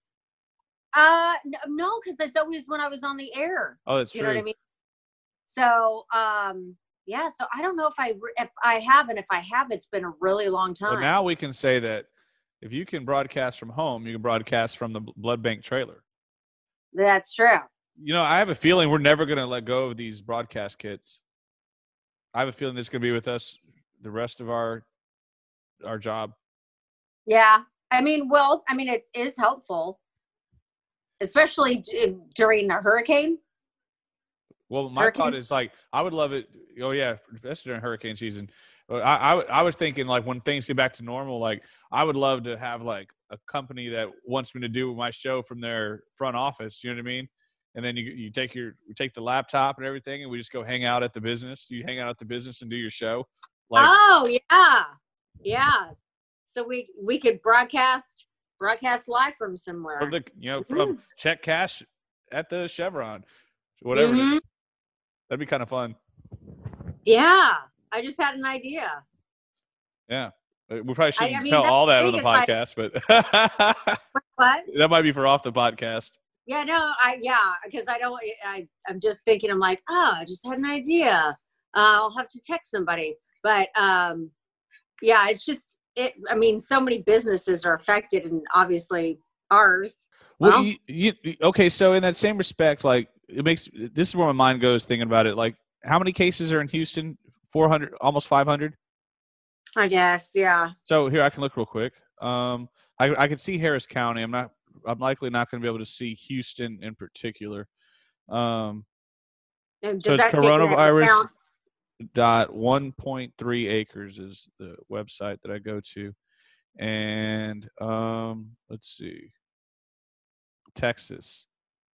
No, because it's always when I was on the air. Oh, that's true. You know what I mean? So, so I don't know if I have, and if I have, it's been a really long time. Well, now we can say that if you can broadcast from home, you can broadcast from the blood bank trailer. That's true. I have a feeling we're never going to let go of these broadcast kits. I have a feeling it's going to be with us the rest of our job. Yeah. It is helpful, especially during a hurricane. Well, my thought is I would love it. Oh yeah, especially during hurricane season. I was thinking when things get back to normal, I would love to have a company that wants me to do my show from their front office. You know what I mean? And then you take the laptop and everything, and we just go hang out at the business. You hang out at the business and do your show. Oh yeah. So we could broadcast live from somewhere. From check cash at the Chevron, whatever it is. That'd be kind of fun. Yeah, I just had an idea. Yeah, we probably shouldn't tell all that on the podcast, but what? That might be for off the podcast. Yeah, no, because I'm just thinking, I'm like, I just had an idea. I'll have to text somebody. But, it's just, so many businesses are affected, and obviously ours. Well, okay, so in that same respect, this is where my mind goes thinking about it. How many cases are in Houston? 400, almost 500? I guess, yeah. So here, I can look real quick. I can see Harris County. I'm likely not going to be able to see Houston in particular. So it's coronavirus. 1.3 acres is the website that I go to. And let's see. Texas.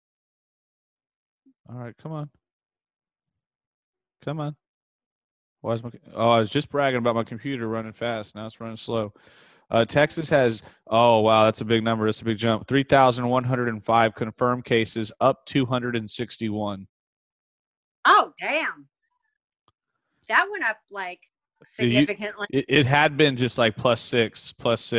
All right, come on. Why is I was just bragging about my computer running fast. Now it's running slow. Texas has, that's a big number. That's a big jump. 3,105 confirmed cases, up 261. Oh, damn. That went up significantly. It had been just plus 6.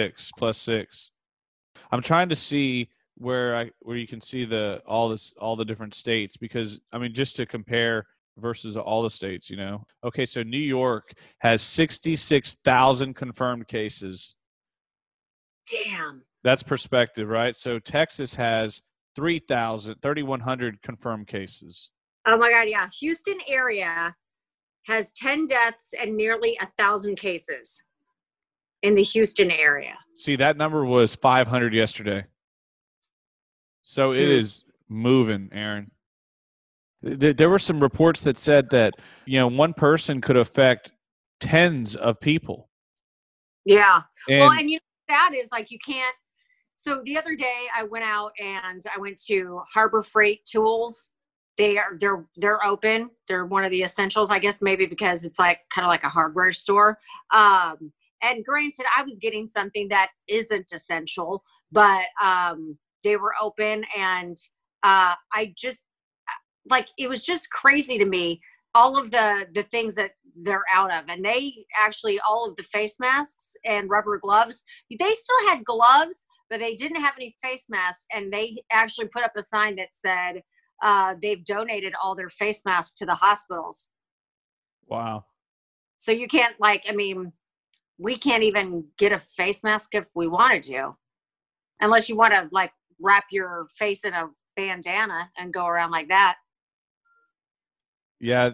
I'm trying to see where you can see all the different states, because just to compare versus all the states, Okay, so New York has 66,000 confirmed cases. Damn. That's perspective, right? So Texas has 3,100 confirmed cases. Oh my God, yeah. Houston area has 10 deaths and nearly 1,000 cases in the Houston area. See, that number was 500 yesterday. So it is moving, Aaron. There were some reports that said that, one person could affect tens of people. Yeah. And that is you can't. So the other day I went out and I went to Harbor Freight Tools. They're open. They're one of the essentials, I guess, maybe because it's kind of like a hardware store. And granted, I was getting something that isn't essential, but they were open, and I just it was just crazy to me, all of the things that they're out of. And they actually, all of the face masks and rubber gloves, they still had gloves, but they didn't have any face masks. And they actually put up a sign that said they've donated all their face masks to the hospitals. Wow. So you can't we can't even get a face mask if we wanted to, unless you want to wrap your face in a bandana and go around like that. Yeah,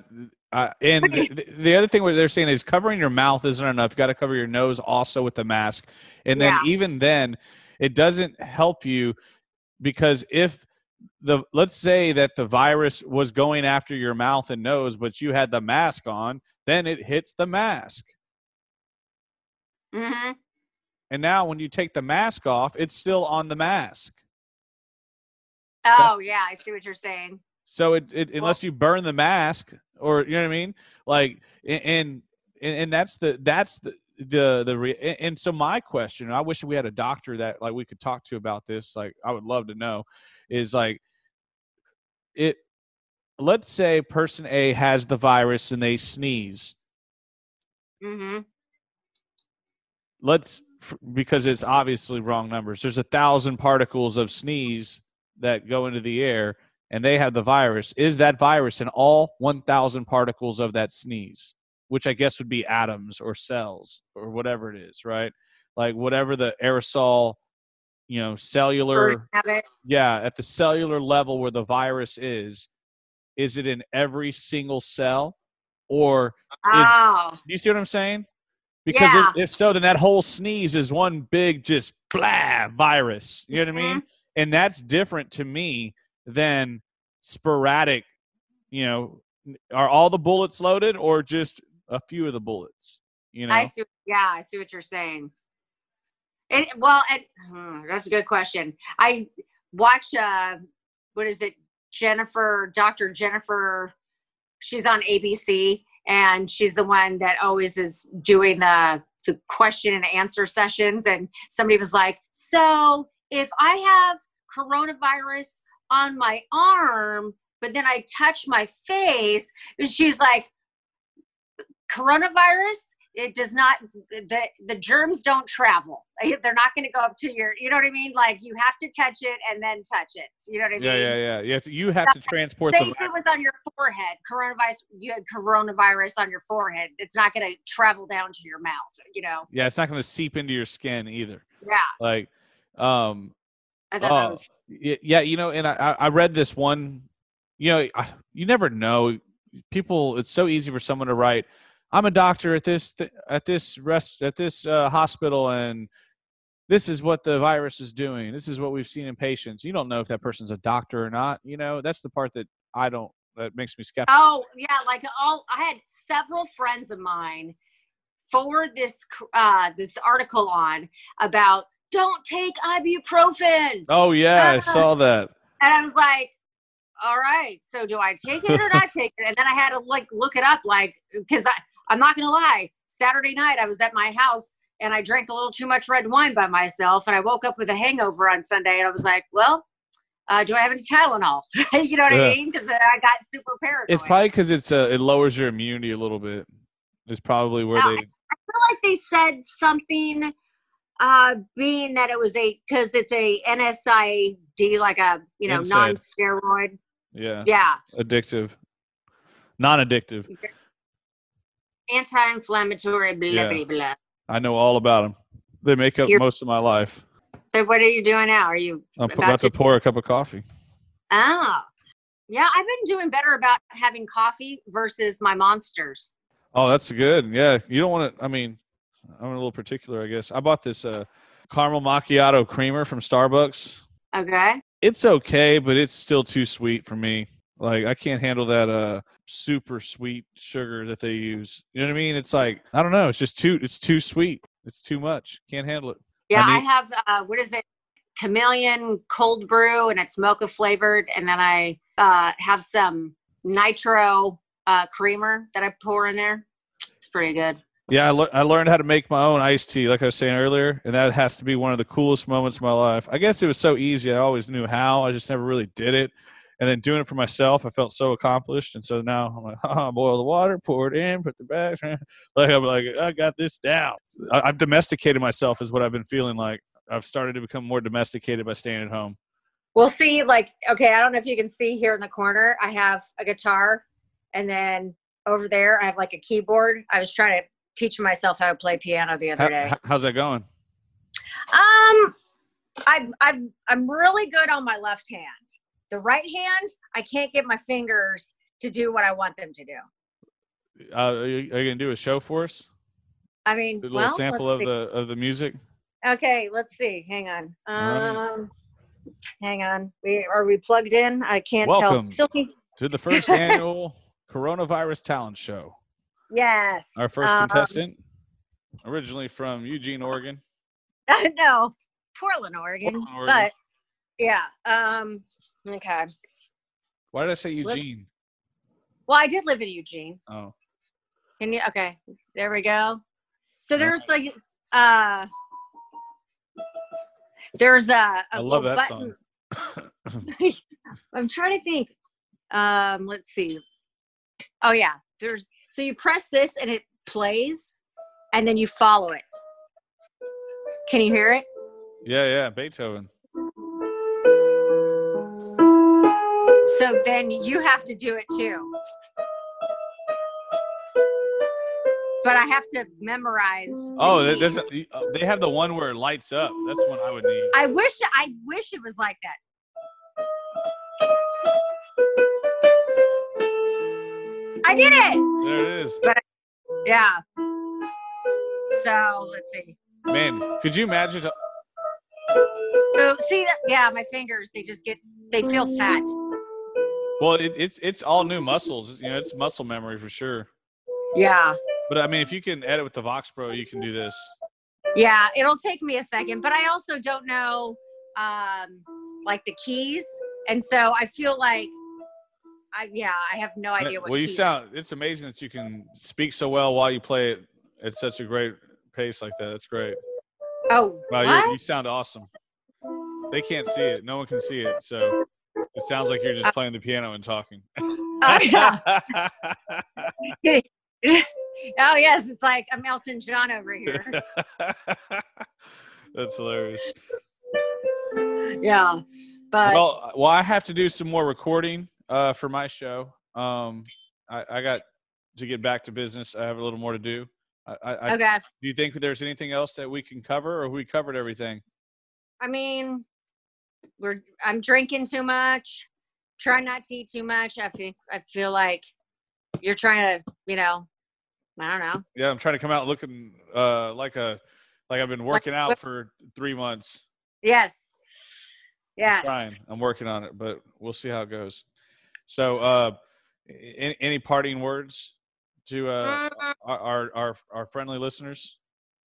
And the other thing what they're saying is covering your mouth isn't enough. You got to cover your nose also with the mask. And then even then, it doesn't help you because if let's say that the virus was going after your mouth and nose, but you had the mask on, then it hits the mask. Mm-hmm. And now when you take the mask off, it's still on the mask. Oh, yeah, I see what you're saying. So unless you burn the mask, or you know what I mean, like, and that's and so my question, and I wish we had a doctor that like we could talk to about this. Like, I would love to know, is like, let's say person A has the virus and they sneeze. Mm-hmm. Because it's obviously wrong numbers. There's 1,000 particles of sneeze that go into the air, and they have the virus. Is that virus in all 1,000 particles of that sneeze, which I guess would be atoms or cells or whatever it is, right? Like whatever the aerosol, cellular. Yeah, at the cellular level where the virus is it in every single cell? Or do you see what I'm saying? Because if so, then that whole sneeze is one big just blah virus. You know what I mean? And that's different to me than sporadic, are all the bullets loaded or just a few of the bullets? I see what you're saying. That's a good question. I watch, Dr. Jennifer, she's on ABC, and she's the one that always is doing the question and answer sessions. And somebody was like, so if I have coronavirus on my arm, but then I touch my face, she's like, coronavirus, it does not, the germs don't travel. They're not going to go up to your, you know what I mean? Like, you have to touch it and then touch it. You know what I mean? Yeah. You have to transport Say if it was on your forehead, you had coronavirus on your forehead, it's not going to travel down to your mouth, Yeah, it's not going to seep into your skin either. Yeah. Like, I thought and I read this one, you never know. People, it's so easy for someone to write, I'm a doctor at this hospital, and this is what the virus is doing. This is what we've seen in patients. You don't know if that person's a doctor or not. That's the part that that makes me skeptical. Oh yeah, I had several friends of mine forward this article on about don't take ibuprofen. Oh yeah, I saw that. And I was like, all right, so do I take it or not take it? And then I had to look it up, because I'm not going to lie. Saturday night, I was at my house and I drank a little too much red wine by myself, and I woke up with a hangover on Sunday, and I was like, well, do I have any Tylenol? You know what I mean? Because I got super paranoid. It's probably because it lowers your immunity a little bit. It's probably where I feel like they said something, being that it was because it's a NSAID, like a, non-steroid. Yeah. Yeah. Addictive. Non-addictive. Anti-inflammatory, blah, blah, blah. I know all about them. They make up most of my life. So what are you doing now? Are you about to pour a cup of coffee? Oh. Yeah, I've been doing better about having coffee versus my Monsters. Oh, that's good. Yeah. You don't want to, I'm a little particular, I guess. I bought this caramel macchiato creamer from Starbucks. Okay. It's okay, but it's still too sweet for me. Like, I can't handle that super sweet sugar that they use. You know what I mean? It's like, I don't know. It's just it's too sweet. It's too much. Can't handle it. Yeah, I have, Chameleon cold brew, and it's mocha flavored. And then I have some nitro creamer that I pour in there. It's pretty good. Yeah, I learned how to make my own iced tea, like I was saying earlier, and that has to be one of the coolest moments of my life. I guess it was so easy. I always knew how. I just never really did it. And then doing it for myself, I felt so accomplished. And so now I'm like, boil the water, pour it in, put the bags. Like, I'm like, I got this down. I've domesticated myself is what I've been feeling like. I've started to become more domesticated by staying at home. Well, see, okay, I don't know if you can see here in the corner, I have a guitar. And then over there, I have a keyboard. I was trying to teach myself how to play piano the other day. How's that going? I'm really good on my left hand. The right hand, I can't get my fingers to do what I want them to do. Are you gonna do a show for us? I mean, A little sample of the music. Okay, let's see. Hang on. right. Hang on. Are we plugged in? I can't Welcome tell. Silky. to the first annual Coronavirus Talent Show. Yes. Our first contestant, originally from Eugene, Oregon. No, Portland, Oregon. But yeah. Okay. Why did I say Eugene? Well, I did live in Eugene. Oh. Can you? Okay. There we go. So there's like there's a I love that button. song. I'm trying to think. Let's see. Oh yeah. So you press this and it plays, and then you follow it. Can you hear it? Yeah, Beethoven. So then you have to do it too. But I have to memorize. They have the one where it lights up. That's the one I would need. I wish it was like that. I did it. There it is. But yeah. So let's see. Man, could you imagine? So see that? Yeah, my fingers. They feel fat. Well, it's all new muscles. You know, it's muscle memory for sure. Yeah. But I mean, if you can edit with the Vox Pro, you can do this. Yeah, it'll take me a second, but I also don't know, like the keys, and so I feel like, I have no idea what. Well, keys it's amazing that you can speak so well while you play it at such a great pace like that. That's great. Oh, wow, you sound awesome. They can't see it. No one can see it, so it sounds like you're just playing the piano and talking. Yeah. Oh yes, it's like I'm Elton John over here. That's hilarious. Yeah, but well, I have to do some more recording for my show. I got to get back to business. I have a little more to do. Okay. Do you think there's anything else that we can cover, or we covered everything? I mean, I'm drinking too much. Try not to eat too much. I feel like you're trying to, I don't know. Yeah, I'm trying to come out looking like I've been working out for 3 months. Yes. I'm working on it, but we'll see how it goes. So, any parting words to our friendly listeners?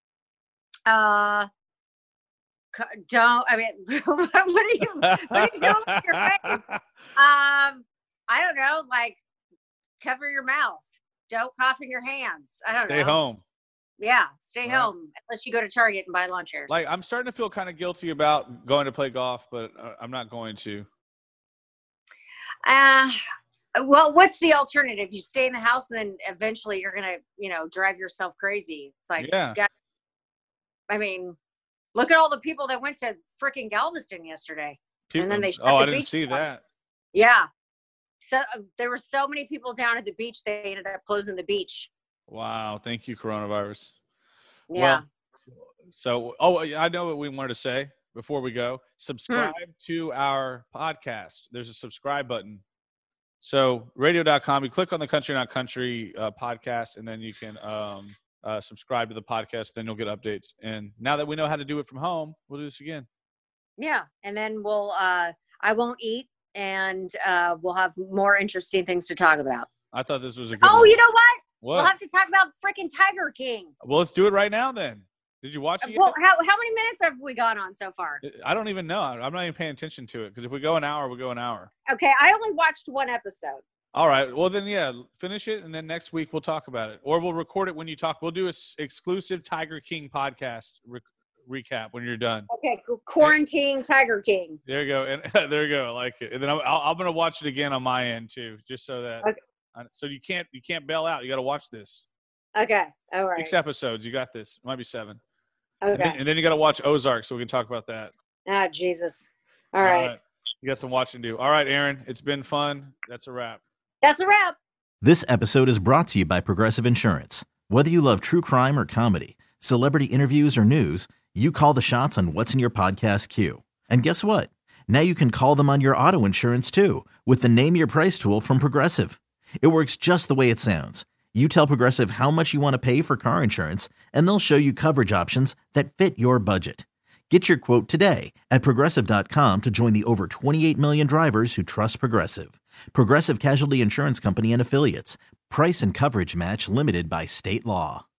Don't. I mean, what are you doing with your face? I don't know. Like, cover your mouth. Don't cough in your hands. I don't know. Stay home. Yeah, stay home unless you go to Target and buy lawn chairs. Like, I'm starting to feel kind of guilty about going to play golf, but I'm not going to. Well, what's the alternative? You stay in the house, and then eventually you're gonna, drive yourself crazy. It's like, I mean, look at all the people that went to freaking Galveston yesterday, and then they. I didn't see that. Yeah. So there were so many people down at the beach, they ended up closing the beach. Wow. Thank you, coronavirus. Yeah. Well, I know what we wanted to say before we go. Subscribe to our podcast. There's a subscribe button. So radio.com, you click on the Country Not Country podcast, and then you can subscribe to the podcast. Then you'll get updates. And now that we know how to do it from home, we'll do this again. Yeah. And then I won't eat. And we'll have more interesting things to talk about. I thought this was a good one. You know what? What? We'll have to talk about freaking Tiger King. Well, let's do it right now then. Did you watch it yet? Well, how many minutes have we gone on so far? I don't even know. I'm not even paying attention to it because if we go an hour, we'll go an hour. Okay, I only watched one episode. All right. Well, then, finish it, and then next week we'll talk about it. Or we'll record it when you talk. We'll do an exclusive Tiger King podcast recap when you're done. Okay, quarantine Tiger King. There you go, and there you go. I like it. And then I'm gonna watch it again on my end too, just so that. Okay. So you can't bail out. You got to watch this. Okay. All right. 6 episodes. You got this. It might be 7. Okay. And then you got to watch Ozark, so we can talk about that. Ah, Jesus. All right. You got some watching to do. All right, Aaron. It's been fun. That's a wrap. That's a wrap. This episode is brought to you by Progressive Insurance. Whether you love true crime or comedy, celebrity interviews or news, you call the shots on what's in your podcast queue. And guess what? Now you can call them on your auto insurance too with the Name Your Price tool from Progressive. It works just the way it sounds. You tell Progressive how much you want to pay for car insurance, and they'll show you coverage options that fit your budget. Get your quote today at Progressive.com to join the over 28 million drivers who trust Progressive. Progressive Casualty Insurance Company and Affiliates. Price and coverage match limited by state law.